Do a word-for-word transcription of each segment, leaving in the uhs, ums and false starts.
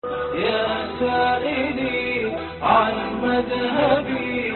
يا سائلي عن مذهبي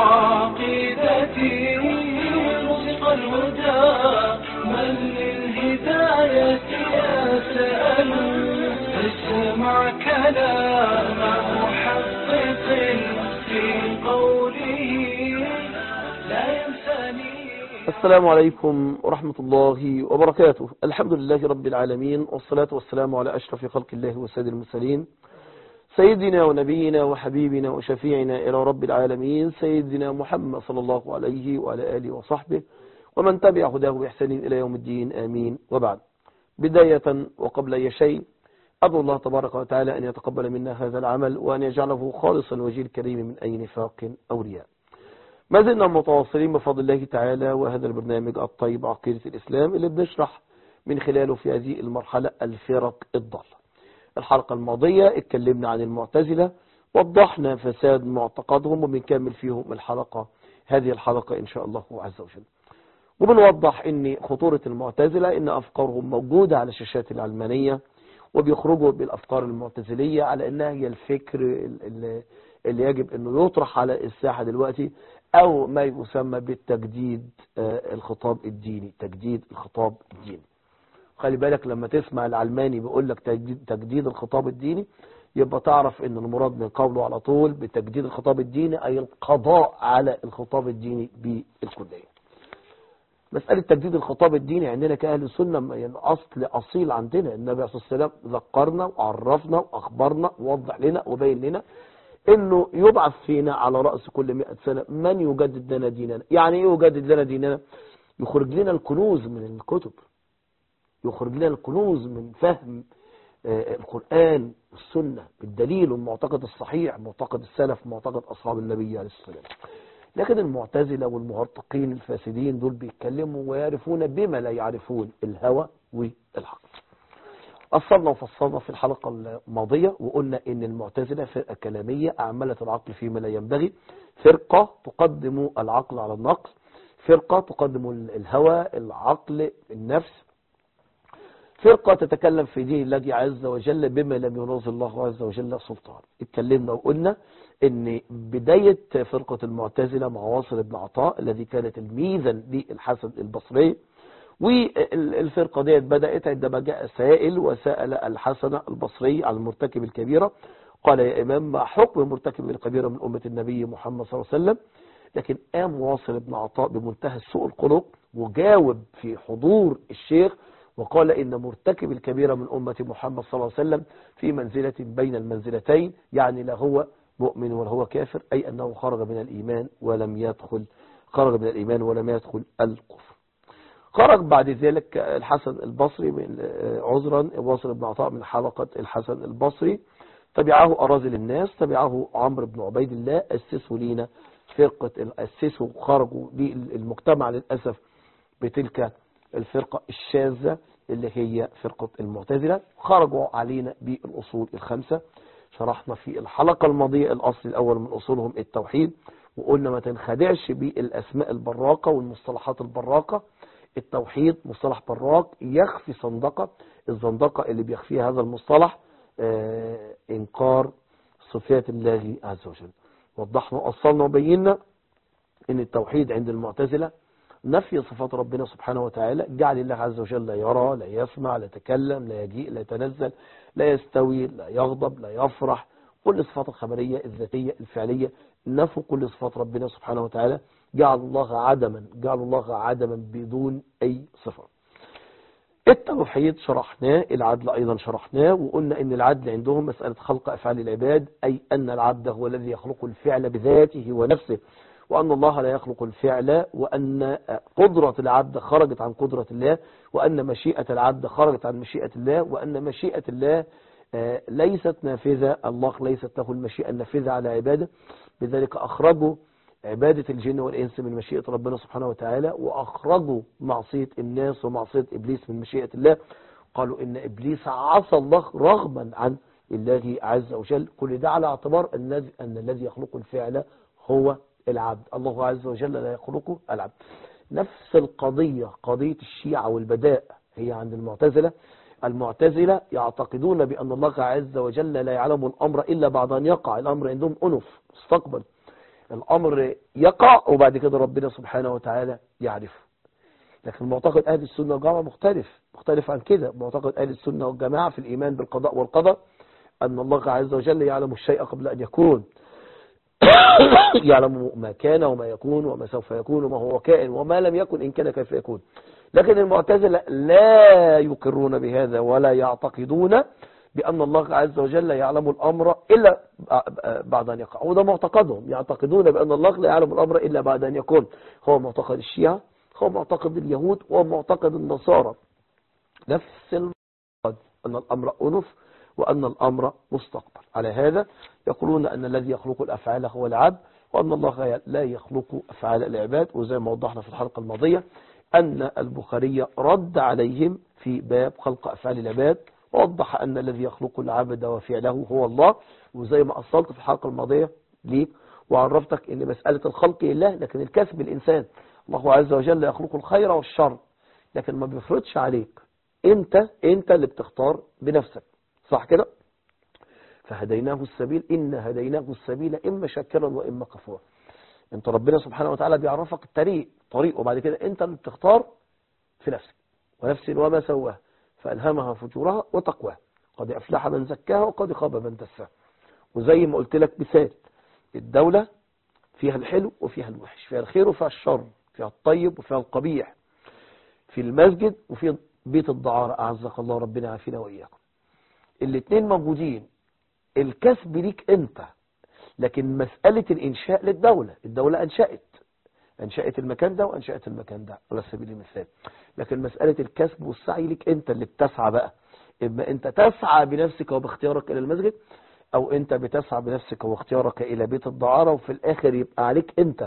وعقيدتي رزق الهدى من للهداية يسأل اسمع كلام محقق في قوله لا ينساني. السلام عليكم ورحمة الله وبركاته. الحمد لله رب العالمين، والصلاة والسلام على أشرف خلق الله وسيد المرسلين، سيدنا ونبينا وحبيبنا وشفيعنا إلى رب العالمين سيدنا محمد صلى الله عليه وعلى آله وصحبه ومن تبع هداه بإحسان إلى يوم الدين، آمين. وبعد، بداية وقبل أي شيء أدعو الله تبارك وتعالى أن يتقبل منا هذا العمل وأن يجعله خالصا وجه الكريم من أي نفاق أو رياء. ما زلنا متواصلين بفضل الله تعالى، وهذا البرنامج الطيب عقيدة الإسلام اللي بنشرح من خلاله في هذه المرحلة الفرق الضالة. الحلقة الماضية اتكلمنا عن المعتزلة، وضحنا فساد معتقدهم، وبنكمل فيهم الحلقة هذه الحلقة إن شاء الله عز وجل. وبنوضح ان خطورة المعتزلة ان أفكارهم موجودة على شاشات العلمانية، وبيخرجوا بالأفكار المعتزلية على أنها هي الفكر اللي, اللي يجب أنه يطرح على الساحة دلوقتي، أو ما يسمى بالتجديد الخطاب الديني. تجديد الخطاب الديني، خلي بالك لما تسمع العلماني بيقول لك تجديد, تجديد الخطاب الديني، يبقى تعرف ان المراد من قوله على طول بتجديد الخطاب الديني أي القضاء على الخطاب الديني بالكلية. مسألة تجديد الخطاب الديني عندنا كأهل السنة يعني أصل أصيل عندنا. النبي عليه الصلاة والسلام ذكرنا وعرفنا وأخبرنا ووضح لنا وبين لنا إنه يبعث فينا على رأس كل مئة سنة من يجدد لنا ديننا. يعني إيه يجدد لنا ديننا؟ يخرج لنا الكنوز من الكتب، يخرج لنا الكنوز من فهم القرآن والسنة بالدليل والمعتقد الصحيح، معتقد السلف، معتقد أصحاب النبي عليه الصلاة والسلام. لكن المعتزلة والمهرطقين الفاسدين دول بيتكلموا ويعرفون بما لا يعرفون الهوى والحق. أصلنا وفصلنا في الحلقة الماضية وقلنا إن المعتزلة فرقة كلامية أعملت العقل فيما لا ينبغي، فرقة تقدم العقل على النقل، فرقة تقدم الهوى، العقل، النفس، فرقة تتكلم في دين الله عز وجل بما لم ينزل الله عز وجل سلطان. اتكلمنا وقلنا ان بداية فرقة المعتزلة مع واصل بن عطاء الذي كان تلميذا للحسن البصري، والفرقة ديت بدأت عندما جاء سائل وسأل الحسن البصري عن المرتكب الكبيرة، قال يا إمام ما حكم مرتكب الكبيرة من أمة النبي محمد صلى الله عليه وسلم؟ لكن قام واصل بن عطاء بمنتهى سوء الخلق وجاوب في حضور الشيخ وقال إن مرتكب الكبيرة من أمة محمد صلى الله عليه وسلم في منزلة بين المنزلتين، يعني لا هو مؤمن ولا هو كافر، أي أنه خرج من الإيمان ولم يدخل خرج من الإيمان ولم يدخل الكفر. خرج بعد ذلك الحسن البصري من عذرا واصل بن عطاء من حلقة الحسن البصري، تبعه أراذل الناس، تبعه عمرو بن عبيد الله، أسسوا لينا فرقة أسسوا خرجوا للمجتمع للأسف بتلك الفرقة الشاذة اللي هي فرقة المعتزلة. خرجوا علينا بالأصول الخمسة. شرحنا في الحلقة الماضية الأصل الأول من أصولهم التوحيد، وقلنا ما تنخدعش بالأسماء البراقة والمصطلحات البراقة. التوحيد مصطلح براق يخفي صندقة، الزندقة اللي بيخفيها هذا المصطلح آه إنكار صفات الله عز وجل. وضحنا وأصلنا وبينا إن التوحيد عند المعتزلة نفي صفات ربنا سبحانه وتعالى، جعل الله عز وجل لا يرى، لا يسمع، لا يتكلم، لا يجيء، لا يتنزل، لا يستوي، لا يغضب، لا يفرح، كل الصفات الخبرية الذاتية الفعلية نفوا كل صفات ربنا سبحانه وتعالى، جعل الله عدما، جعل الله عدما بدون أي صفة. التوحيد شرحناه، العدل أيضا شرحناه، وقلنا إن العدل عندهم مسألة خلق أفعال العباد، أي أن العبد هو الذي يخلق الفعل بذاته ونفسه، وأن الله لا يخلق الفعل، وأن قدرة العبد خرجت عن قدرة الله، وأن مشيئة العبد خرجت عن مشيئة الله، وأن مشيئة الله ليست نافذة، الله ليست له المشيئة النافذة على عباده. بذلك أخرجوا عبادة الجن والإنس من مشيئة ربنا سبحانه وتعالى، وأخرجوا معصية الناس ومعصية إبليس من مشيئة الله. قالوا إن إبليس عصى الله رغما عن الله عز وجل. كل ده على اعتبار أن الذي يخلق الفعل هو العبد، الله عز وجل لا يخلقه العبد. نفس القضية قضية الشيعة والبداء هي عند المعتزلة. المعتزلة يعتقدون بأن الله عز وجل لا يعلم الأمر إلا بعد أن يقع. الأمر عندهم أنف مستقبل، الأمر يقع وبعد كده ربنا سبحانه وتعالى يعرفه. لكن معتقد أهل السنة والجماعة مختلف مختلف عن كده. معتقد أهل السنة والجماعة في الإيمان بالقضاء والقدر أن الله عز وجل يعلم الشيء قبل أن يكون، يعلم ما كان وما يكون وما سوف يكون وما هو كائن وما لم يكن إن كان كيف يكون. لكن المعتزلة لا يقرون بهذا ولا يعتقدون بأن الله عز وجل يعلم الأمر إلا بعد أن يقع. وده معتقدهم، يعتقدون بأن الله لا يعلم الأمر إلا بعد أن يكون. هو معتقد الشيعة، هو معتقد اليهود، هو معتقد النصارى، نفس المعتقد أن الأمر أنف وأن الأمر مستقبل. على هذا يقولون أن الذي يخلق الأفعال هو العبد، وأن الله لا يخلق أفعال العباد. وزي ما وضحنا في الحلقة الماضية أن البخاري رد عليهم في باب خلق أفعال العباد، ووضح أن الذي يخلق العبد وفعله هو الله. وزي ما أصلت في الحلقة الماضية ليك وعرفتك أن مسألة الخلق لله، لكن الكسب الإنسان. الله عز وجل يخلق الخير والشر، لكن ما بيفرضش عليك، انت انت اللي بتختار بنفسك، صح كده؟ فهديناه السبيل، إن هديناه السبيل إما شاكرا وإما كفورا. انت ربنا سبحانه وتعالى بيعرفك الطريق طريق وبعد كده انت اللي بتختار في نفسك. ونفس وما سواها فألهمها فجورها وتقواها، قد أفلح من زكاها وقد خاب من دساها. وزي ما قلت لك مثال، الدولة فيها الحلو وفيها الوحش، فيها الخير وفيها الشر، فيها الطيب وفيها القبيح، في المسجد وفي بيت الدعارة أعزك الله ربنا عافينا وإياكم. الاثنين موجودين، الكسب ليك انت، لكن مسألة الإنشاء للدولة. الدولة أنشأت أنشأت المكان ده وأنشأت المكان ده على سبيل المثال، لكن مسألة الكسب والسعي ليك انت اللي بتسعى بقى. إما انت تسعى بنفسك وباختيارك إلى المسجد، أو انت بتسعى بنفسك واختيارك إلى بيت الدعارة، وفي الآخر يبقى عليك انت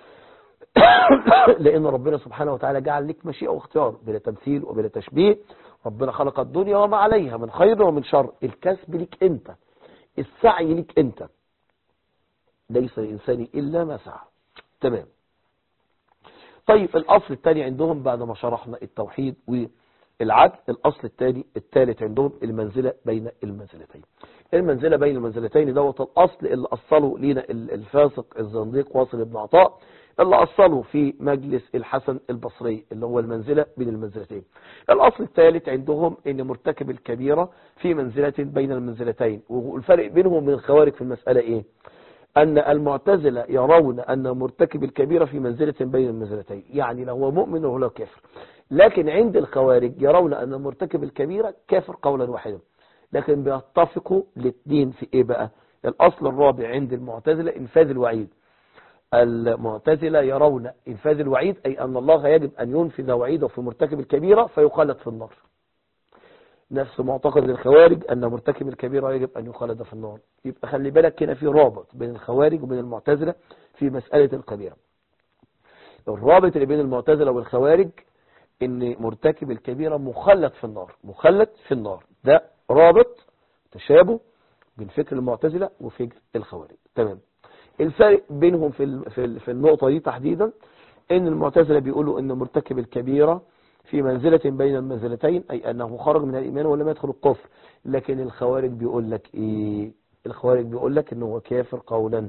لأن ربنا سبحانه وتعالى جعل لك مشيئة واختيار بلا تمثيل وبلا تشبيه. ربنا خلق الدنيا وما عليها من خير ومن شر. الكسب لك انت، السعي لك انت، ليس الإنسان إلا ما سعى. تمام. طيب الأصل الثاني عندهم بعد ما شرحنا التوحيد والعدل، الأصل الثاني الثالث عندهم المنزلة بين المنزلتين. المنزلة بين المنزلتين دوت الأصل اللي أصله لنا الفاسق الزنديق واصل بن عطاء، اللي أصله في مجلس الحسن البصري، اللي هو المنزلة بين المنزلتين. الأصل الثالث عندهم ان مرتكب الكبيرة في منزلة بين المنزلتين. والفرق بينهم وبين الخوارج في المسألة ايه؟ أن المعتزلة يرون أن مرتكب الكبيرة في منزلة بين المنزلتين، يعني لو هو مؤمن وهو كافر. لكن عند الخوارج يرون أن مرتكب الكبيرة كافر قولا واحدا، لكن بيتفقوا الاثنين في إيه بقى؟ الأصل الرابع عند المعتزلة إنفاذ الوعيد. المعتزلة يرون إنفاذ الوعيد أي أن الله يجب أن ينفذ وعيده في مرتكب الكبيرة فيخلد في النار. نفس معتقد الخوارج أن مرتكب الكبيرة يجب أن يخلد في النار. يبقى خلي بالك هنا في رابط بين الخوارج وبين المعتزلة في مسألة الكبيرة. الرابط اللي بين المعتزلة والخوارج ان مرتكب الكبيرة مخلد في النار، مخلد في النار. ده رابط تشابه بين فكر المعتزلة وفكر الخوارج. تمام. الفرق بينهم في في النقطة دي تحديدا ان المعتزلة بيقولوا ان مرتكب الكبيرة في منزلة بين المنزلتين، أي أنه خرج من الإيمان ولم يدخل الكفر. لكن الخوارج بيقول لك إيه؟ الخوارج بيقول لك أنه كافر قولا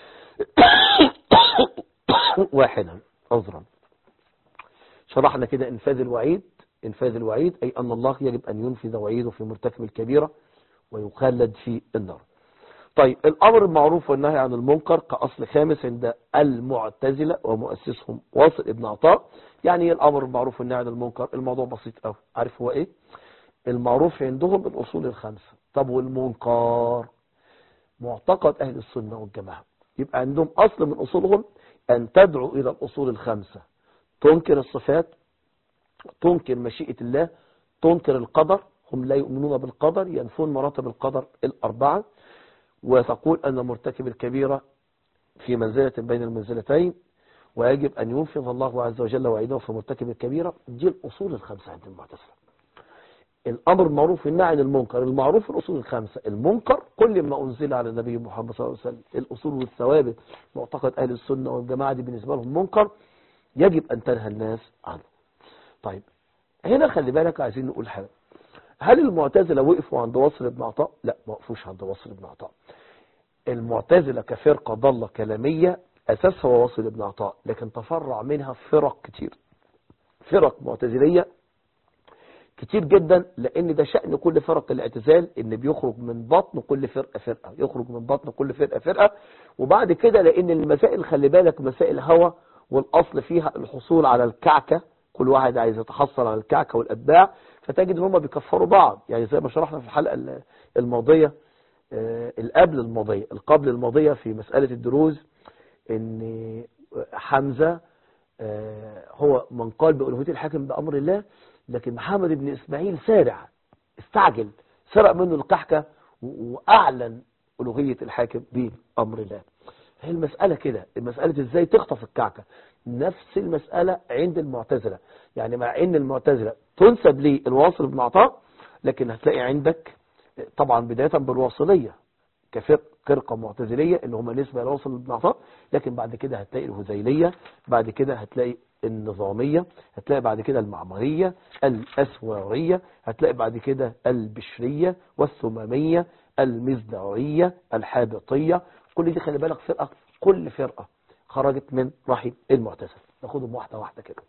واحدا. عذرا، شرحنا كده إنفاذ الوعيد. إنفاذ الوعيد أي أن الله يجب أن ينفذ وعيده في مرتكب الكبيرة ويخلد في النار. طيب الأمر المعروف والنهي عن المنكر كأصل خامس عند المعتزلة ومؤسسهم واصل ابن عطاء. يعني الأمر المعروف والنهي عن المنكر الموضوع بسيط قوي. عارف هو إيه؟ المعروف عندهم الأصول الخمسة. طب والمنكر معتقد أهل السنة والجماعة. يبقى عندهم أصل من أصولهم أن تدعو إلى الأصول الخمسة: تنكر الصفات، تنكر مشيئة الله، تنكر القدر، هم لا يؤمنون بالقدر، ينفون مراتب القدر الأربعة، وتقول أن مرتكب الكبيرة في منزلة بين المنزلتين ويجب أن ينفذ الله عز وجل وعيده في مرتكب الكبيرة. دي الأصول الخمسة عند المعتزلة. الأمر المعروف والنهي عن المنكر. المعروف الأصول الخمسة، المنكر كل ما أنزل على النبي محمد صلى الله عليه وسلم. الأصول والثوابت معتقد أهل السنة والجماعة دي بالنسبة لهم منكر يجب أن تنهى الناس عنه. طيب هنا خلي بالك عايزين نقول حاجة. هل المعتزلة وقفوا عند واصل بن عطاء؟ لا، ما وقفوش عند واصل بن عطاء. المعتزلة كفرقة ضالة كلامية أساسها واصل بن عطاء، لكن تفرع منها فرق كتير، فرق معتزلية كتير جدا، لأن ده شأن كل فرق الاعتزال، إن بيخرج من بطن كل فرقة فرقة، يخرج من بطن كل فرقة فرقة. وبعد كده لأن المسائل خلي بالك مسائل هوى، والأصل فيها الحصول على الكعكة، كل واحد عايز يتحصل على الكعكة والأتباع، فتجد ان هم بيكفروا بعض. يعني زي ما شرحنا في الحلقة الماضية القبل الماضية القبل الماضية في مسألة الدروز، ان حمزة هو من قال بألوهية الحاكم بأمر الله، لكن محمد بن إسماعيل سارع استعجل، سرق منه الكحكة وأعلن ألوهية الحاكم بأمر الله. هي المسألة كده، المسألة ازاي تخطف الكعكة، نفس المسألة عند المعتزلة. يعني مع ان المعتزلة تنسب لي الواصل بن عطاء، لكن هتلاقي عندك طبعا بداية بالواصلية كفرقة معتزلية اللي هم نسبة الواصل بن عطاء، لكن بعد كده هتلاقي الهذيلية، بعد كده هتلاقي النظامية، هتلاقي بعد كده المعمرية، الأسوارية، هتلاقي بعد كده البشرية والثمامية، المزدعرية، الحابطية. كل دي خلي بالك فرقة، كل فرقة خرجت من رحم المعتزلة. ناخدهم واحدة واحدة كده.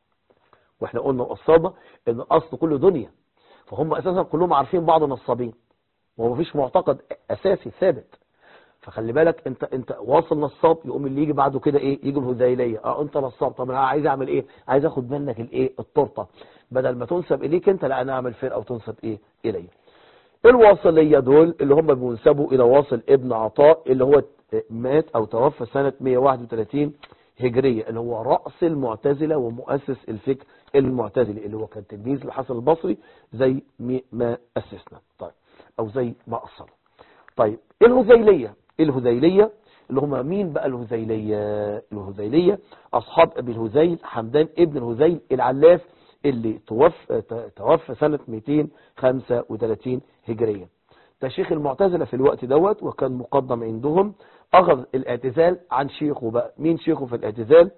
واحنا قلنا وقصادة ان اصل كل دنيا، فهم اساسا كلهم عارفين بعض نصابين، وما فيش معتقد اساسي ثابت. فخلي بالك انت انت واصل نصاب، يقوم اللي يجي بعده كده ايه، يجي الهذيليه، اه انت نصاب، طب انا عايز اعمل ايه، عايز اخد منك الايه التورته، بدل ما تنسب اليك انت، لا انا اعمل فرقه وتنسب ايه الي. الواصليه دول اللي هم بينسبوا الى واصل ابن عطاء، اللي هو مات او توفى سنه مئة وواحد وثلاثين هجريه، اللي هو راس المعتزله ومؤسس الفكر المعتزلي، اللي هو كان تلميذ الحسن البصري زي ما اسسنا، طيب او زي ما اصل. طيب الهذيليه، الهذيليه اللي هم مين بقى الهذيليه؟ الهذيليه اصحاب ابي الهذيل حمدان ابن الهذيل العلاف، اللي توفى توفى سنه مئتين وخمسة وثلاثين هجريه. ده شيخ المعتزله في الوقت دوت، وكان مقدم عندهم، اخذ الاعتزال عن شيخه. بقى مين شيخه في الاعتزال؟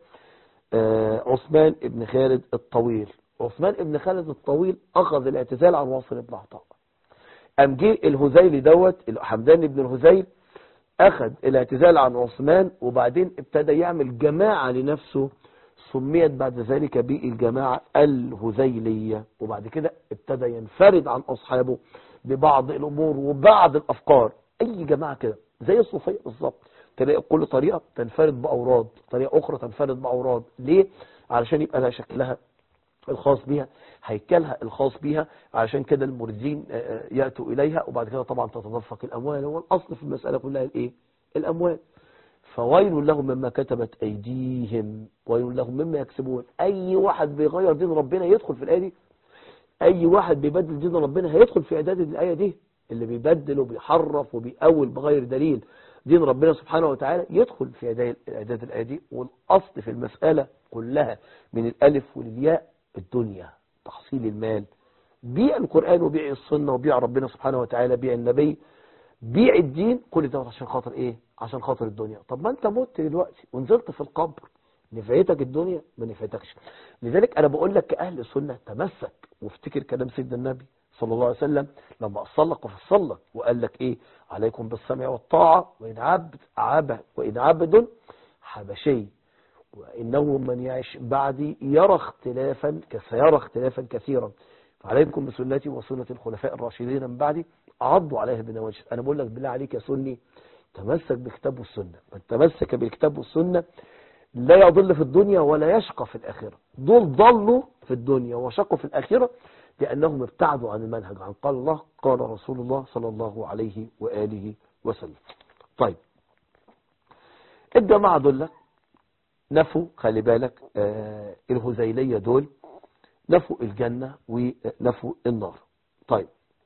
آه عثمان ابن خالد الطويل. عثمان ابن خالد الطويل اخذ الاعتزال عن واصل بن عطاء. قام جه الهذيلي دوت حمدان ابن الهذيل اخذ الاعتزال عن عثمان، وبعدين ابتدى يعمل جماعة لنفسه سميت بعد ذلك بالجماعة الهذيلية، وبعد كده ابتدى ينفرد عن اصحابه ببعض الامور وبعض الافكار. اي جماعة كده زي الصوفية بالظبط، تلاقي كل طريقة تنفرد باوراد، طريقة اخرى تنفرد باوراد. ليه؟ علشان يبقى لها شكلها الخاص بيها، هيكلها الخاص بيها، علشان كده الموردين يأتوا إليها، وبعد كده طبعا تتدفق الأموال. هو الأصل في المسألة كلها الإيه؟ الأموال. فويل لهم مما كتبت أيديهم ويل لهم مما يكسبون. أي واحد بيغير دين ربنا يدخل في الآية دي، أي واحد بيبدل دين ربنا هيدخل في إعداد الآية دي. اللي بيبدل وبيحرف وبيأول بغير دليل دين ربنا سبحانه وتعالى يدخل في إعداد الآية دي. والأصل في المسألة كلها من الألف والياء الدنيا، تحصيل المال، بيع القرآن وبيع السنة وبيع ربنا سبحانه وتعالى، بيع النبي، بيع الدين، كل ده عشان خاطر ايه؟ عشان خاطر الدنيا. طب ما انت مت دلوقتي ونزلت في القبر، نفعتك الدنيا؟ ما نفعتكش. لذلك انا بقول لك كأهل السنة تمسك وافتكر كلام سيدنا النبي صلى الله عليه وسلم لما أصل لك وفصل لك وقال لك ايه؟ عليكم بالسمع والطاعة، وإن عبد عبد وإن عبد حبشي، وإنه من يعيش بعدي يرى اختلافا سيرى اختلافا كثيرا، فعليكم بسنتي وسنة الخلفاء الراشدين من بعدي عضوا عليها بالنواجذ. أنا بقول لك بالله عليك يا سني تمسك بالكتاب والسنة. من تمسك بالكتاب والسنة لا يضل في الدنيا ولا يشقى في الآخرة. دول ضلوا في الدنيا وشقوا في الآخرة لأنهم ابتعدوا عن المنهج، عن قال الله قال رسول الله صلى الله عليه وآله وسلم. طيب الجماعة دول نفوا، خلي بالك آه الهذيلية دول نفوا الجنة ونفوا النار. طيب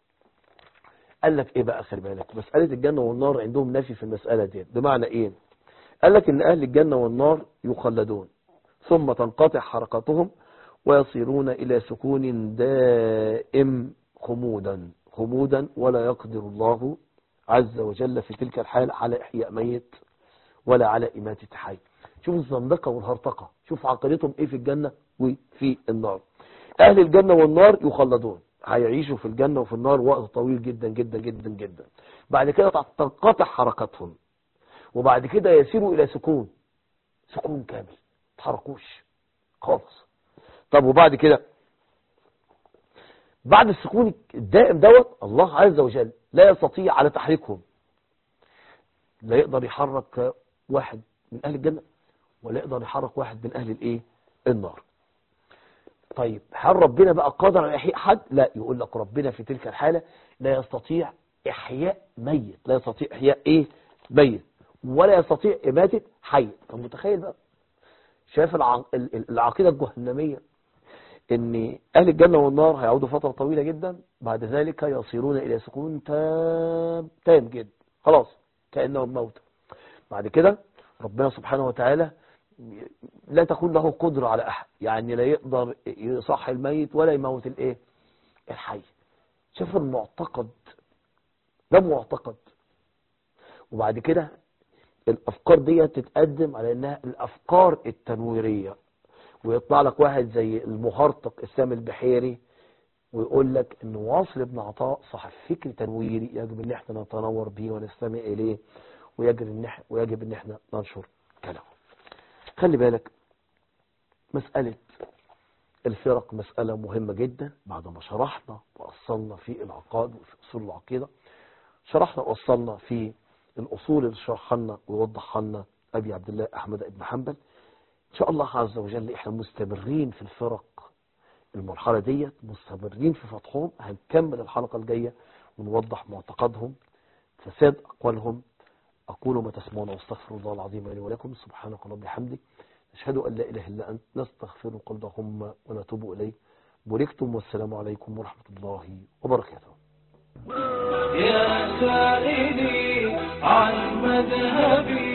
قال لك ايه بقى؟ خلي بالك مسألة الجنة والنار عندهم نفي في المسألة دي. بمعنى ايه؟ قال لك ان اهل الجنة والنار يخلدون ثم تنقطع حركتهم ويصيرون الى سكون دائم خمودا خمودا، ولا يقدر الله عز وجل في تلك الحال على احياء ميت ولا على اماتة حي. شوف الزندقة والهرطقة، شوف عقيدتهم ايه في الجنة وفي النار. اهل الجنة والنار يخلدون، هيعيشوا في الجنة وفي النار وقت طويل جدا جدا جدا جدا. بعد كده تنقطع حركاتهم، وبعد كده يسيروا إلى سكون، سكون كامل، ما تحركوش خالص. طب وبعد كده بعد السكون الدائم دوت الله عز وجل لا يستطيع على تحريكهم، لا يقدر يحرك واحد من أهل الجنة ولا يقدر يحرك واحد من أهل الإيه النار. طيب هل ربنا بقى قادر على إحياء حد؟ لا، يقول لك ربنا في تلك الحالة لا يستطيع إحياء ميت، لا يستطيع إحياء إيه ميت، ولا يستطيع إماتة حي. طب متخيل بقى، شايف الع... العقيدة الجهنمية ان اهل الجنة والنار هيعودوا فترة طويلة جدا، بعد ذلك يصيرون الى سكون تام تام جدا، خلاص كأنهم موتى. بعد كده ربنا سبحانه وتعالى لا تكون له قدرة على احد، يعني لا يقدر يصحي الميت ولا يموت الايه الحي. شوف المعتقد ده معتقد. وبعد كده الافكار دي تتقدم على انها الافكار التنويرية، ويطلع لك واحد زي المهرطق اسلام البحيري ويقول لك ان واصل ابن عطاء صاحب فكر تنويري يجب ان احنا نتنور به ونستمع اليه، ويجب ان احنا ويجب ان احنا ننشر كلامه. خلي بالك، مسألة الفرق مسألة مهمة جدا. بعد ما شرحنا وأصلنا في العقاد وفي أصول العقيدة، شرحنا وأصلنا في الأصول اللي شرحها لنا ويوضحها لنا أبي عبد الله أحمد بن حنبل. إن شاء الله عز وجل إحنا مستمرين في الفرق المرحلة دي، مستمرين في فتحهم. هنكمل الحلقة الجاية ونوضح معتقدهم، فساد أقوالهم. أقول ما تسمعون واستغفر الله العظيم لي ولكم. سبحانك اللهم وبحمدك، نشهد أن لا إله إلا أنت، نستغفرك اللهم ونتوب إليه. بوركتم، والسلام عليكم ورحمة الله وبركاته. يا سائلي عن مذهبي